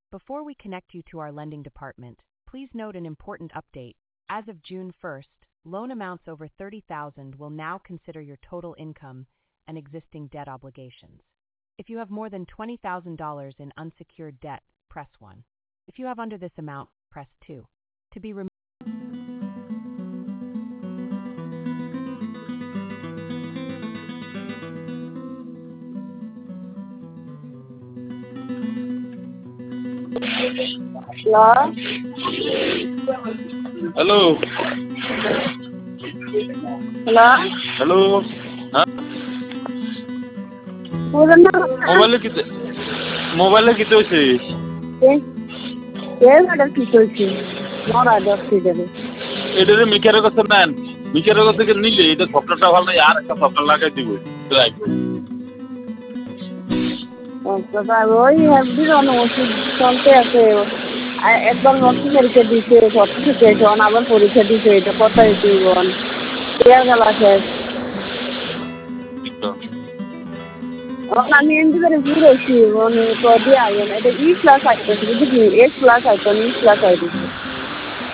Before we connect you to our lending department, please note an important update. As of June 1st, loan amounts over $30,000 will now consider your total income and existing debt obligations. If you have more than $20,000 in unsecured debt, press 1. If you have under this amount, press 2. To be removed. Hello? Hello. Hello? Hello. हाँ mobile कितने होइছে ये madam की चलছে নড়া দর্শি দেবে এটারে মিকারের কাছে নেন মিকারের কাছে নিলে এটা সফটওয়্যারটা ভালো না আর একটা সফটওয়্যার লাগাই দিব দাদা ওই হেভি অনুমোদন চলতে আছে একবার ভর্তি পরীক্ষা দিতে সার্টিফিকেট অন আবার পরীক্ষা দিতে এটা কোথায় দিবেন ইয়ার গলা শেষ আমি এমডি করে ঘুরেছি মানে কদি আইন এটা ই ক্লাস আইতেছে বুঝলি এস ক্লাস আইতো ই ক্লাস আইতো